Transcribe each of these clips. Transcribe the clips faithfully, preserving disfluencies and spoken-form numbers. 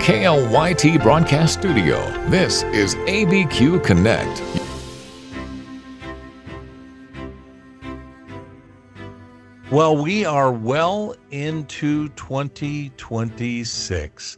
K L Y T Broadcast Studio, this is A B Q Connect. Well, we are well into twenty twenty-six.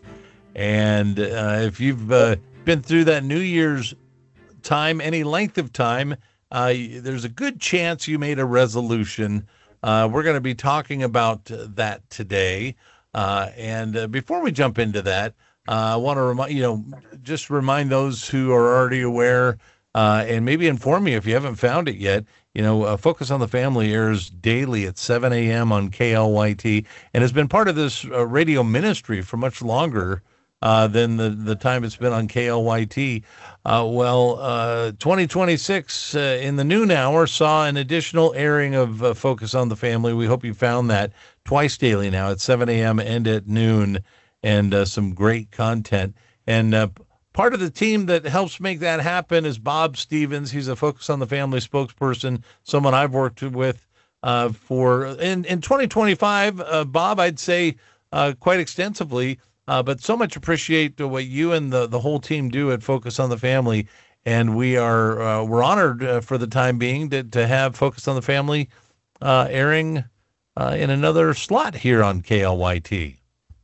And uh, if you've uh, been through that New Year's time, any length of time, uh, there's a good chance you made a resolution. Uh, we're going to be talking about uh, that today. Uh, and uh, before we jump into that, uh, I want to remind, you know, just remind those who are already aware uh, and maybe inform you if you haven't found it yet. You know, uh, Focus on the Family airs daily at seven a.m. on K L Y T and has been part of this uh, radio ministry for much longer uh, than the, the time it's been on K L Y T. Uh, well, uh, twenty twenty-six uh, in the noon hour saw an additional airing of uh, Focus on the Family. We hope you found that twice daily now at seven a.m. and at noon, and uh, some great content. And uh, part of the team that helps make that happen is Bob Stevens. He's a Focus on the Family spokesperson, someone I've worked with uh, for, in, in twenty twenty-five, uh, Bob, I'd say uh, quite extensively, uh, but so much appreciate what you and the, the whole team do at Focus on the Family. And we are, uh, we're honored uh, for the time being to, to have Focus on the Family uh, airing uh, in another slot here on K L Y T.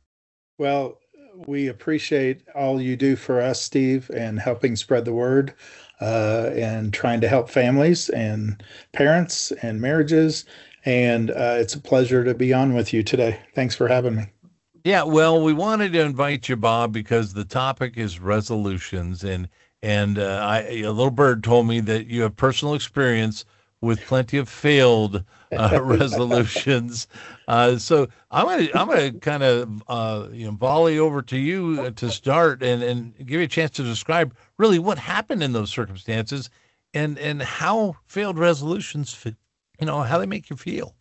Well, we appreciate all you do for us, Steve, and helping spread the word uh, and trying to help families and parents and marriages. And uh, it's a pleasure to be on with you today. Thanks for having me. Yeah, well, we wanted to invite you, Bob, because the topic is resolutions. And and uh, I, a little bird told me that you have personal experience with plenty of failed uh, resolutions. Uh, so I'm gonna I'm gonna kind of uh, you know volley over to you to start and, and give you a chance to describe really what happened in those circumstances and and how failed resolutions fit, you know, how they make you feel.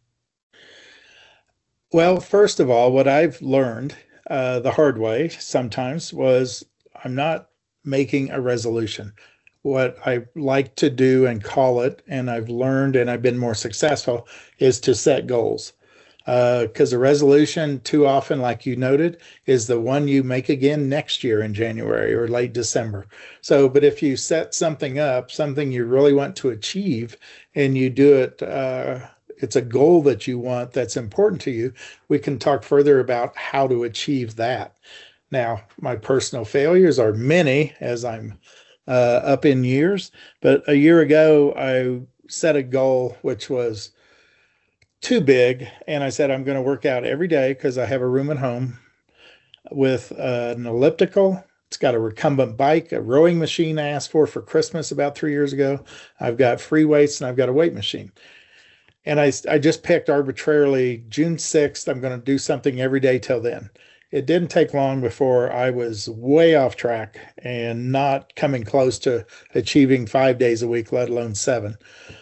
Well, first of all, what I've learned uh, the hard way sometimes was I'm not making a resolution. What I like to do and call it, and I've learned and I've been more successful, is to set goals. Because uh, a resolution, too often, like you noted, is the one you make again next year in January or late December. So, but if you set something up, something you really want to achieve, and you do it, uh, it's a goal that you want that's important to you, we can talk further about how to achieve that. Now, my personal failures are many as I'm uh, up in years, but a year ago, I set a goal which was too big. And I said, I'm going to work out every day because I have a room at home with uh, an elliptical. It's got a recumbent bike, a rowing machine I asked for for Christmas about three years ago. I've got free weights and I've got a weight machine. And I, I just picked arbitrarily June sixth, I'm going to do something every day till then. It didn't take long before I was way off track and not coming close to achieving five days a week, let alone seven.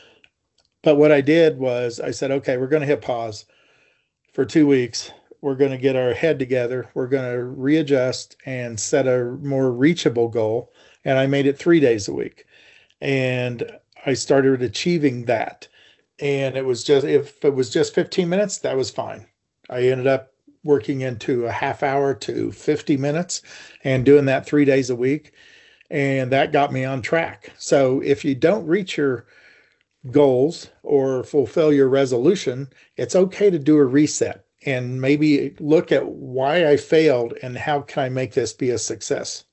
But what I did was I said, okay, we're going to hit pause for two weeks. We're going to get our head together. We're going to readjust and set a more reachable goal. And I made it three days a week. And I started achieving that. And it was just, if it was just fifteen minutes, that was fine. I ended up working into a half hour to fifty minutes and doing that three days a week. And that got me on track. So if you don't reach your goals or fulfill your resolution, it's okay to do a reset and maybe look at why I failed and how can I make this be a success.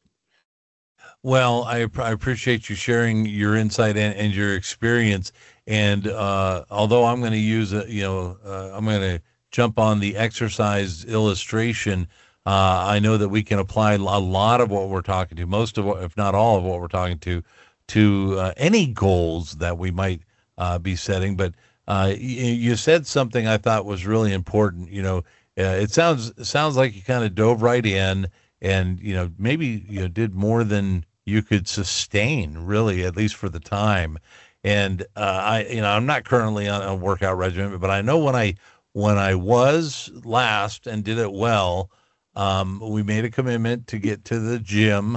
Well, I, I appreciate you sharing your insight and, and your experience. And uh, although I'm going to use a, you know, uh, I'm going to jump on the exercise illustration. Uh, I know that we can apply a lot of what we're talking to, most of what, if not all of what we're talking to, to uh, any goals that we might uh, be setting. But uh, you, you said something I thought was really important. You know, uh, it sounds it sounds like you kind of dove right in, and you know maybe you know did more than you could sustain, really, at least for the time. And uh, I, you know, I'm not currently on a workout regimen, but I know when I when I was last and did it well, um, we made a commitment to get to the gym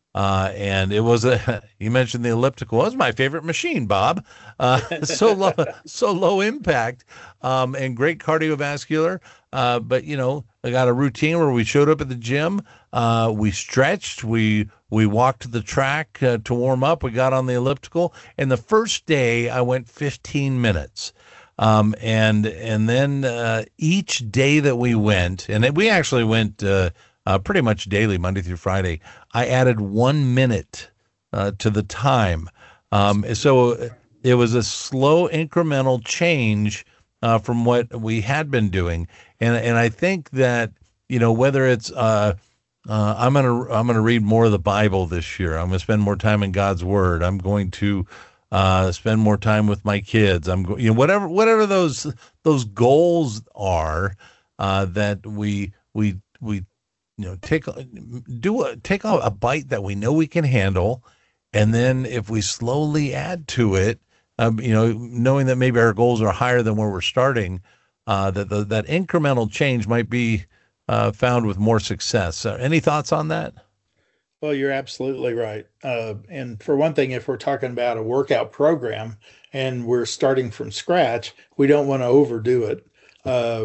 Uh, and it was a, you mentioned the elliptical. It was my favorite machine, Bob. Uh, so low, so low impact, um, and great cardiovascular. Uh, but you know, I got a routine where we showed up at the gym, uh, we stretched, we, we walked the track uh, to warm up. We got on the elliptical, and the first day I went fifteen minutes. Um, and, and then, uh, each day that we went, and we actually went, uh, uh, pretty much daily, Monday through Friday, I added one minute uh, to the time. Um, so it was a slow incremental change uh, from what we had been doing. And, and I think that, you know, whether it's, uh, uh, I'm going to, I'm going to read more of the Bible this year. I'm going to spend more time in God's word. I'm going to, uh, spend more time with my kids. I'm going, you know, whatever, whatever those, those goals are, uh, that we, we, we, you know, take do a take a, a bite that we know we can handle, and then if we slowly add to it, um, you know, knowing that maybe our goals are higher than where we're starting, uh, that the, that incremental change might be uh, found with more success. Uh, any thoughts on that? Well, you're absolutely right. Uh, and for one thing, if we're talking about a workout program and we're starting from scratch, we don't want to overdo it. Uh,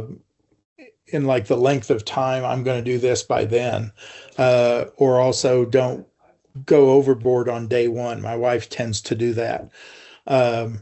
in like the length of time, I'm going to do this by then, uh, or also don't go overboard on day one. My wife tends to do that. Um,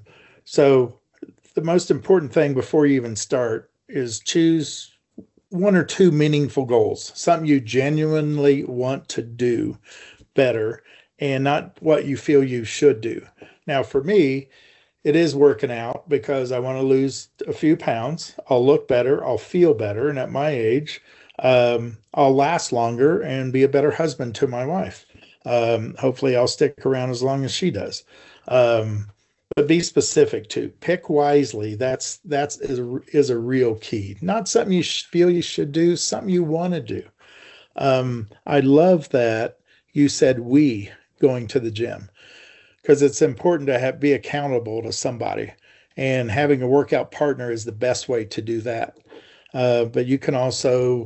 so the most important thing before you even start is choose one or two meaningful goals, something you genuinely want to do better and not what you feel you should do. Now, for me, it is working out because I want to lose a few pounds. I'll look better. I'll feel better. And at my age, um, I'll last longer and be a better husband to my wife. Um, hopefully, I'll stick around as long as she does. Um, but be specific too. Pick wisely. That's that's is a, is a real key. Not something you sh- feel you should do. Something you want to do. Um, I love that you said we going to the gym, because it's important to have, be accountable to somebody. And having a workout partner is the best way to do that. Uh, but you can also,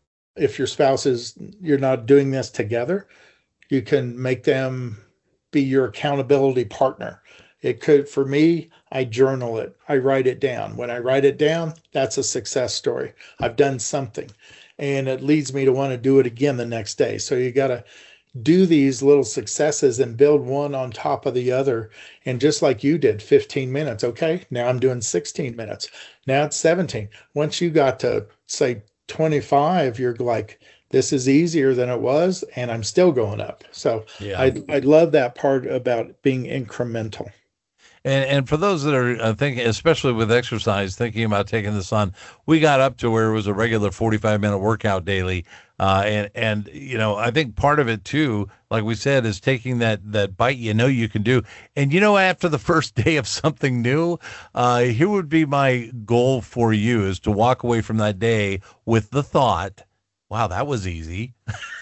if your spouse is, you're not doing this together, you can make them be your accountability partner. It could, for me, I journal it, I write it down. When I write it down, that's a success story. I've done something, and it leads me to want to do it again the next day. So you got to do these little successes and build one on top of the other. And just like you did, fifteen minutes. Okay, now I'm doing sixteen minutes. Now it's seventeen. Once you got to say twenty-five, you're like, this is easier than it was, and I'm still going up. So Yeah. I I love that part about being incremental. And and for those that are uh, thinking, especially with exercise, thinking about taking this on, we got up to where it was a regular forty-five minute workout daily. Uh, and and you know, I think part of it too, like we said, is taking that that bite you know you can do. And you know, after the first day of something new, uh, here would be my goal for you: is to walk away from that day with the thought, "Wow, that was easy."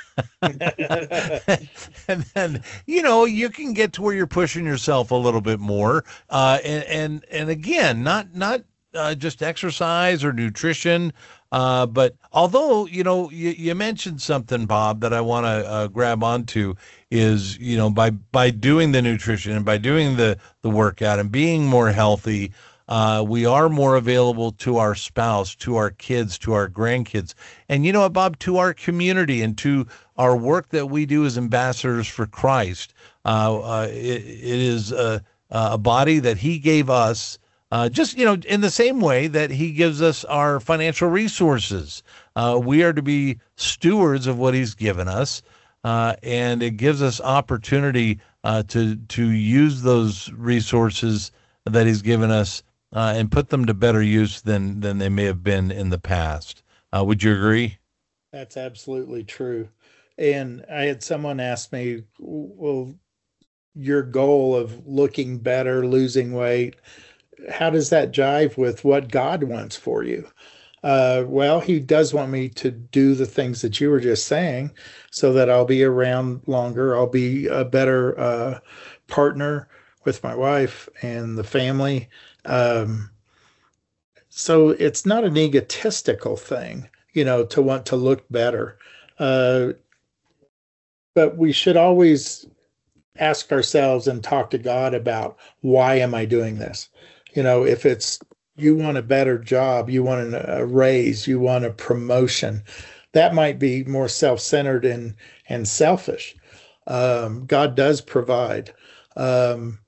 And then, you know, you can get to where you're pushing yourself a little bit more. Uh, and, and, and again, not, not, uh, just exercise or nutrition. Uh, but although, you know, you, you mentioned something, Bob, that I want to uh, grab onto is, you know, by, by doing the nutrition and by doing the, the workout and being more healthy, Uh, we are more available to our spouse, to our kids, to our grandkids, and you know what, Bob, to our community and to our work that we do as ambassadors for Christ. Uh, uh, it, it is a, a body that He gave us, uh, just you know, in the same way that He gives us our financial resources. Uh, we are to be stewards of what He's given us, uh, and it gives us opportunity uh, to to use those resources that He's given us. Uh, and put them to better use than than they may have been in the past. Uh, would you agree? That's absolutely true. And I had someone ask me, well, your goal of looking better, losing weight, how does that jive with what God wants for you? Uh, well, He does want me to do the things that you were just saying so that I'll be around longer. I'll be a better uh, partner with my wife and the family. Um, so it's not an egotistical thing, you know, to want to look better. Uh, but we should always ask ourselves and talk to God about, why am I doing this? You know, if it's you want a better job, you want a raise, you want a promotion, that might be more self-centered and and selfish. Um, God does provide. Um,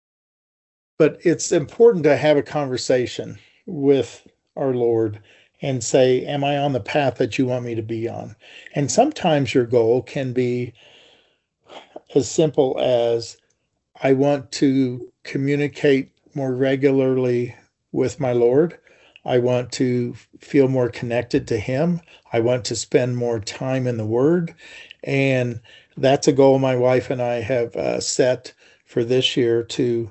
but it's important to have a conversation with our Lord and say, am I on the path that you want me to be on? And sometimes your goal can be as simple as, I want to communicate more regularly with my Lord. I want to feel more connected to Him. I want to spend more time in the Word. And that's a goal my wife and I have uh, set for this year to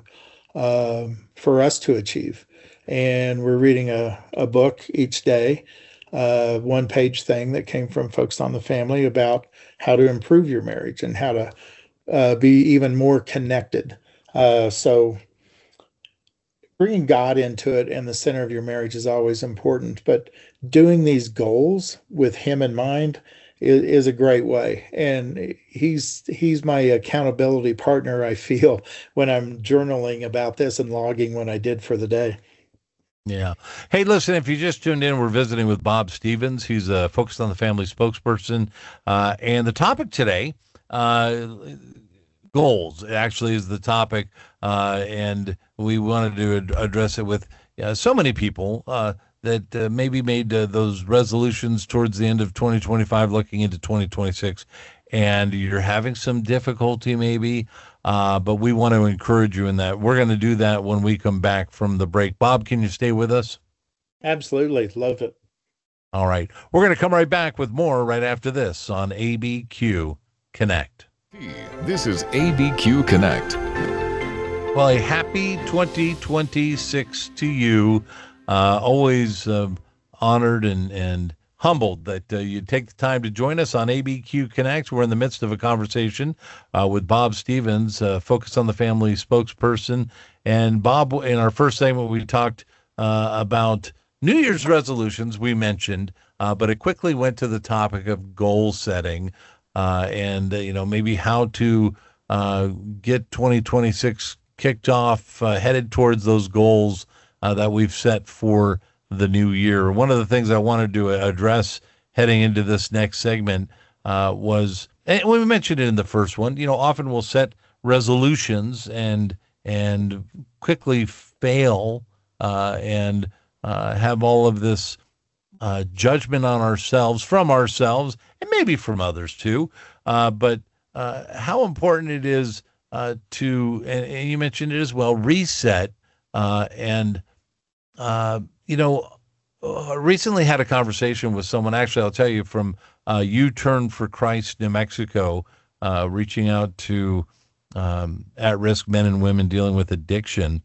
um, for us to achieve. And we're reading a, a book each day, uh, one page thing that came from Focused on the Family about how to improve your marriage and how to uh, be even more connected. Uh, so bringing God into it and the center of your marriage is always important, but doing these goals with Him in mind is, is a great way. And he's he's my accountability partner, I feel, when I'm journaling about this and logging what I did for the day. Yeah. Hey, listen, if you just tuned in, we're visiting with Bob Stevens. He's a Focused on the Family spokesperson. Uh, and the topic today, uh, goals, actually, is the topic. Uh, and we wanted to ad- address it with uh, so many people uh, that uh, maybe made uh, those resolutions towards the end of twenty twenty-five, looking into twenty twenty-six. And you're having some difficulty maybe, uh, but we want to encourage you in that. We're going to do that when we come back from the break. Bob, can you stay with us? Absolutely. Love it. All right. We're going to come right back with more right after this on A B Q Connect. This is A B Q Connect. Well, a happy twenty twenty-six to you. Uh, always uh, honored and, and humbled that uh, you take the time to join us on A B Q Connect. We're in the midst of a conversation uh, with Bob Stevens, uh, Focused on the Family spokesperson. And Bob, in our first segment, we talked uh, about New Year's resolutions, we mentioned, uh, but it quickly went to the topic of goal setting uh, and, uh, you know, maybe how to uh, get twenty twenty-six kicked off, uh, headed towards those goals uh, that we've set for the new year. One of the things I wanted to address heading into this next segment uh, was, and we mentioned it in the first one, you know, often we'll set resolutions and and quickly fail uh, and uh, have all of this uh, judgment on ourselves, from ourselves, and maybe from others too. Uh, but uh, how important it is uh, to, and, and you mentioned it as well, reset uh, and uh, you know, uh, recently had a conversation with someone, actually, I'll tell you, from uh, U-Turn for Christ, New Mexico, uh, reaching out to um, at-risk men and women dealing with addiction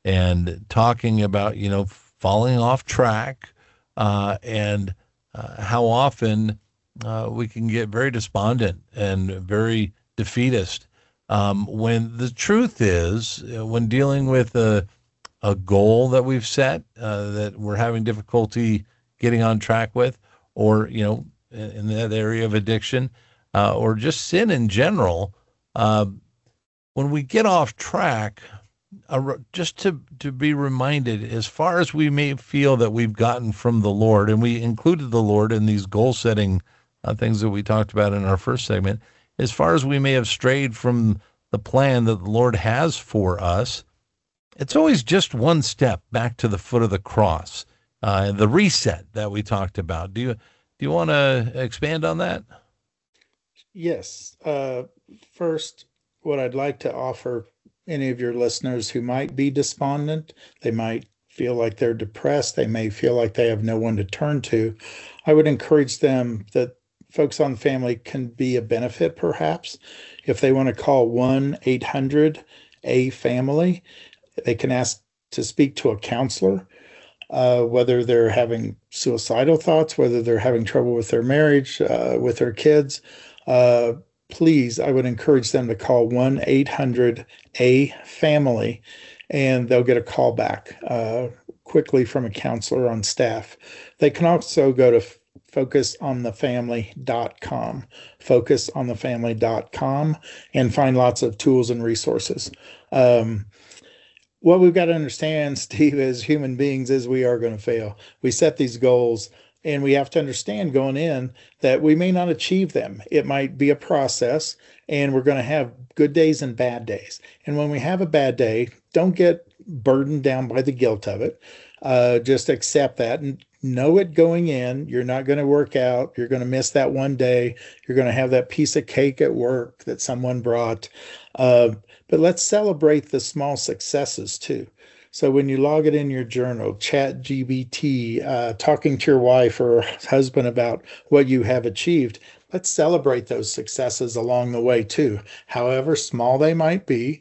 and talking about, you know, falling off track uh, and uh, how often uh, we can get very despondent and very defeatist um, when the truth is, uh, when dealing with a a goal that we've set uh, that we're having difficulty getting on track with, or, you know, in, in that area of addiction, uh, or just sin in general, uh, when we get off track, uh, just to, to be reminded, as far as we may feel that we've gotten from the Lord, and we included the Lord in these goal-setting uh, things that we talked about in our first segment, as far as we may have strayed from the plan that the Lord has for us, it's always just one step back to the foot of the cross, uh, the reset that we talked about. Do you do you want to expand on that? Yes. Uh, first, what I'd like to offer any of your listeners who might be despondent, they might feel like they're depressed, they may feel like they have no one to turn to, I would encourage them that Focused on the Family can be a benefit, perhaps. If they want to call one eight hundred A family, they can ask to speak to a counselor, uh, whether they're having suicidal thoughts, whether they're having trouble with their marriage, uh, with their kids. Uh, please, I would encourage them to call one eight hundred A family, and they'll get a call back uh, quickly from a counselor on staff. They can also go to focus on the family dot com, focus on the family dot com, and find lots of tools and resources. Um, what we've got to understand, Steve, as human beings, is we are going to fail. We set these goals, and we have to understand going in that we may not achieve them. It might be a process, and we're going to have good days and bad days. And when we have a bad day, don't get burdened down by the guilt of it. Uh, just accept that and know it going in. You're not going to work out. You're going to miss that one day. You're going to have that piece of cake at work that someone brought. Uh, but let's celebrate the small successes too. So when you log it in your journal, chat G B T, uh, talking to your wife or husband about what you have achieved, let's celebrate those successes along the way too, however small they might be.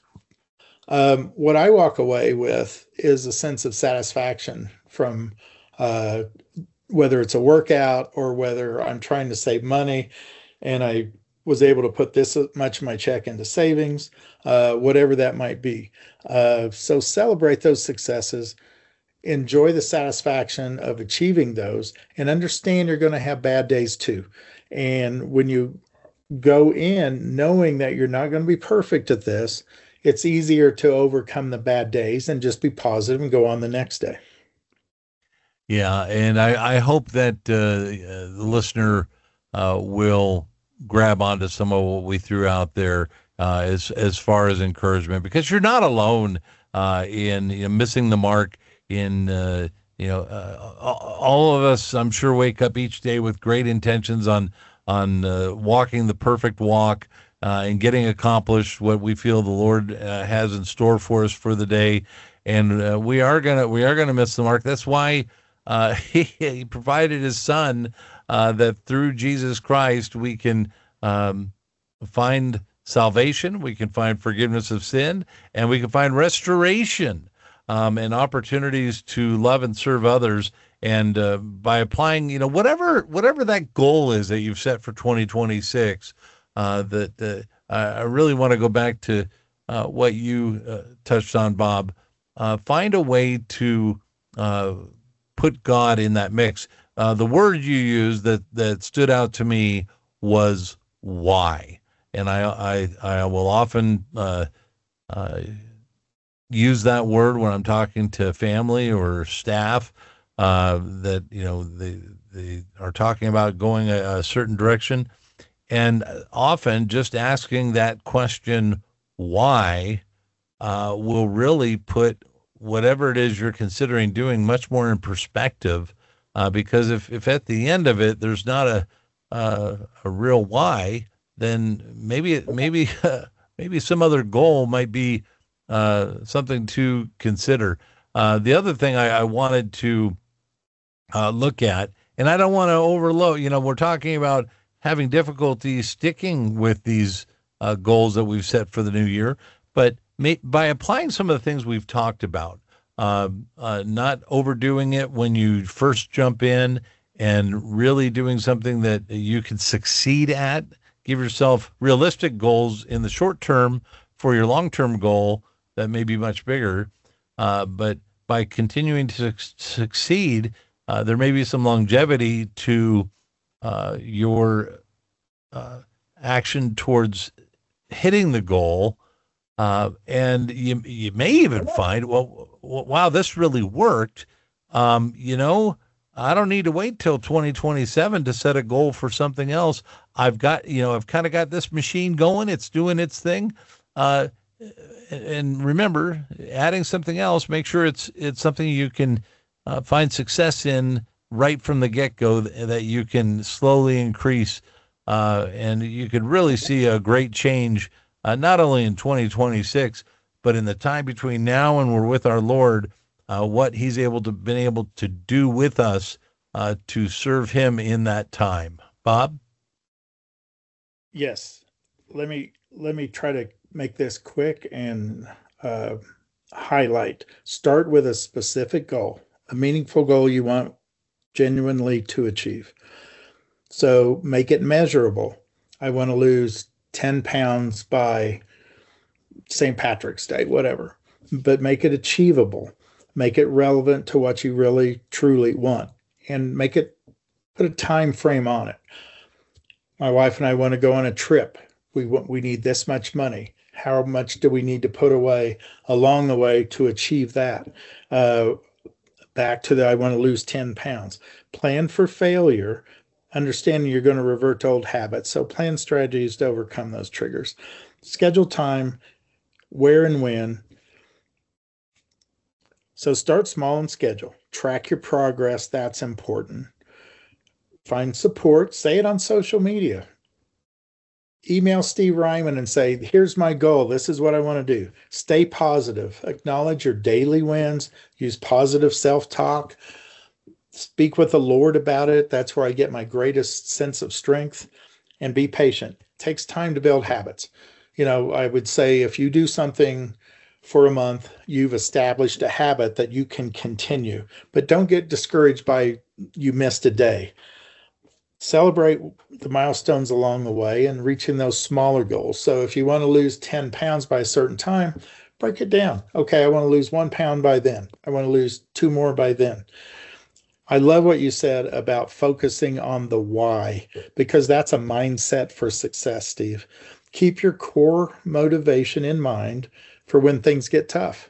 Um, what I walk away with is a sense of satisfaction from uh, whether it's a workout or whether I'm trying to save money and I was able to put this much of my check into savings, uh, whatever that might be. Uh, so celebrate those successes, enjoy the satisfaction of achieving those, and understand you're going to have bad days too. And when you go in knowing that you're not going to be perfect at this, it's easier to overcome the bad days and just be positive and go on the next day. Yeah, and I, I hope that uh, the listener uh, will grab onto some of what we threw out there uh, as as far as encouragement, because you're not alone uh, in you know, missing the mark. In uh, you know, uh, all of us, I'm sure, wake up each day with great intentions on on uh, walking the perfect walk uh, and getting accomplished what we feel the Lord uh, has in store for us for the day. And uh, we are gonna we are gonna miss the mark. That's why uh, he, he provided His Son, uh, that through Jesus Christ we can um, find salvation, we can find forgiveness of sin, and we can find restoration um, and opportunities to love and serve others. And uh, by applying, you know, whatever whatever that goal is that you've set for twenty twenty-six, uh, that uh, I really want to go back to uh, what you uh, touched on, Bob. Uh, find a way to uh, put God in that mix. Uh, the word you used that that stood out to me was why, and I I, I will often uh, uh, use that word when I'm talking to family or staff uh, that you know they they are talking about going a, a certain direction, and often just asking that question why uh, will really put whatever it is you're considering doing much more in perspective. Uh, because if, if at the end of it there's not a uh, a real why, then maybe maybe uh, maybe some other goal might be uh, something to consider. Uh, the other thing I, I wanted to uh, look at, and I don't want to overload. You know, we're talking about having difficulty sticking with these uh, goals that we've set for the new year, but may, by applying some of the things we've talked about. Uh, uh, not overdoing it when you first jump in, and really doing something that you can succeed at. Give yourself realistic goals in the short term for your long-term goal that may be much bigger. Uh, but by continuing to su- succeed, uh, there may be some longevity to uh, your uh, action towards hitting the goal. Uh, and you you may even find, well, wow, this really worked. Um, you know, I don't need to wait till twenty twenty-seven to set a goal for something else. I've got, you know, I've kind of got this machine going. It's doing its thing. Uh, and remember, adding something else, make sure it's it's something you can uh, find success in right from the get-go, that you can slowly increase. Uh, and you could really see a great change, Uh, not only in twenty twenty-six, but in the time between now and we're with our Lord, uh, what He's able to been able to do with us uh, to serve Him in that time. Bob? Yes. Let me let me try to make this quick and uh, highlight. Start with a specific goal, a meaningful goal you want genuinely to achieve. So make it measurable. I want to lose ten pounds by Saint Patrick's Day, whatever, but make it achievable, make it relevant to what you really truly want, and make it Put a time frame on it. My wife and I want to go on a trip. We want, we need this much money. How much do we need to put away along the way to achieve that? Uh, back to the, I want to lose ten pounds. Plan for failure, understanding you're going to revert to old habits. So plan strategies to overcome those triggers. Schedule time, where and when. So start small and schedule. Track your progress. That's important. Find support. Say it on social media. Email Steve Ryman and say, here's my goal. This is what I want to do. Stay positive. Acknowledge your daily wins. Use positive self-talk. Speak with the Lord about it. That's where I get my greatest sense of strength. And be patient. It takes time to build habits. You know, I would say if you do something for a month, you've established a habit that you can continue. But don't get discouraged by you missed a day. Celebrate the milestones along the way and reaching those smaller goals. So if you want to lose ten pounds by a certain time, break it down. Okay, I want to lose one pound by then. I want to lose two more by then. I love what you said about focusing on the why, because that's a mindset for success, Steve. Keep your core motivation in mind for when things get tough.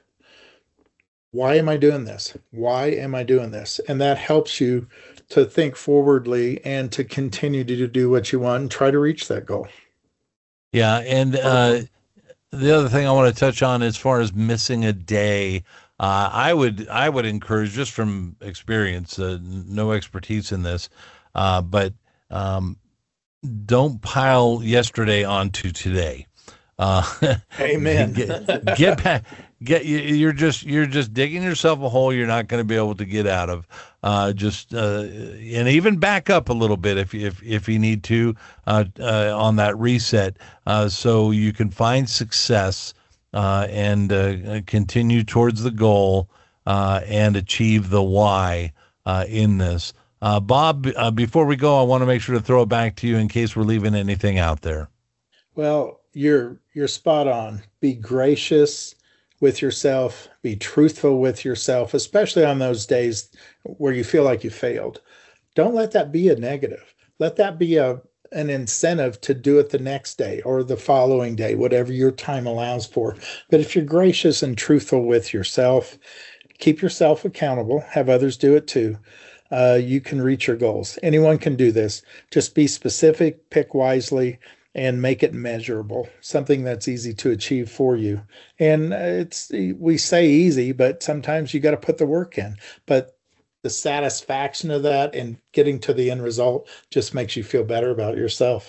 Why am I doing this? Why am I doing this? And that helps you to think forwardly and to continue to do what you want and try to reach that goal. Yeah. And uh, the other thing I want to touch on as far as missing a day, uh, I would I would encourage, just from experience, uh, no expertise in this, uh, but um, don't pile yesterday onto today. Uh, Amen. get, get back. Get you. You're just you're just digging yourself a hole you're not going to be able to get out of. Uh, just uh, and even back up a little bit if if if you need to uh, uh, on that reset, uh, so you can find success uh, and uh, continue towards the goal uh, and achieve the why uh, in this. Uh, Bob, uh, before we go, I want to make sure to throw it back to you in case we're leaving anything out there. Well, you're you're spot on. Be gracious with yourself, be truthful with yourself, especially on those days where you feel like you failed. Don't let that be a negative. Let that be a an incentive to do it the next day or the following day, whatever your time allows for. But if you're gracious and truthful with yourself, keep yourself accountable, have others do it too. Uh, you can reach your goals. Anyone can do this. Just be specific, pick wisely, and make it measurable, something that's easy to achieve for you. And it's, we say easy, but sometimes you got to put the work in. But the satisfaction of that and getting to the end result just makes you feel better about yourself.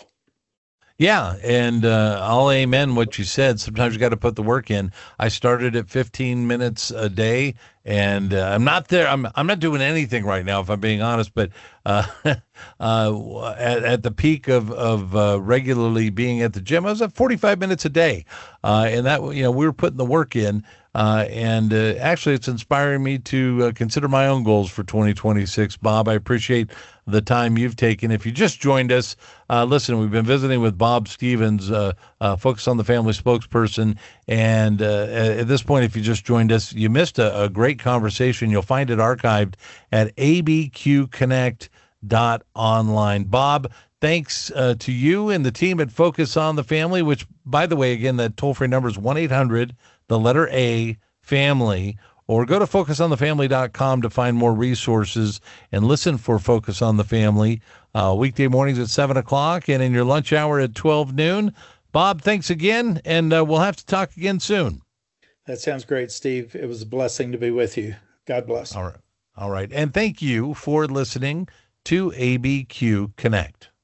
Yeah, and uh, I'll amen what you said. Sometimes you got to put the work in. I started at fifteen minutes a day, and uh, I'm not there. I'm I'm not doing anything right now, if I'm being honest. But uh, uh, at, at the peak of of uh, regularly being at the gym, I was at forty-five minutes a day, uh, and that you know we were putting the work in. Uh, and uh, actually, it's inspiring me to uh, consider my own goals for twenty twenty-six. Bob, I appreciate the time you've taken. If you just joined us, uh, listen, we've been visiting with Bob Stevens, uh, uh, Focus on the Family spokesperson. And uh, at this point, if you just joined us, you missed a, a great conversation. You'll find it archived at a b q connect dot online. Bob, thanks uh, to you and the team at Focus on the Family, which, by the way, again, that toll-free number is one eight hundred, the letter A, family, or go to focus on the family dot com to find more resources and listen for Focus on the Family uh, weekday mornings at seven o'clock and in your lunch hour at twelve noon. Bob, thanks again, and uh, we'll have to talk again soon. That sounds great, Steve. It was a blessing to be with you. God bless. All right. All right. And thank you for listening to A B Q Connect.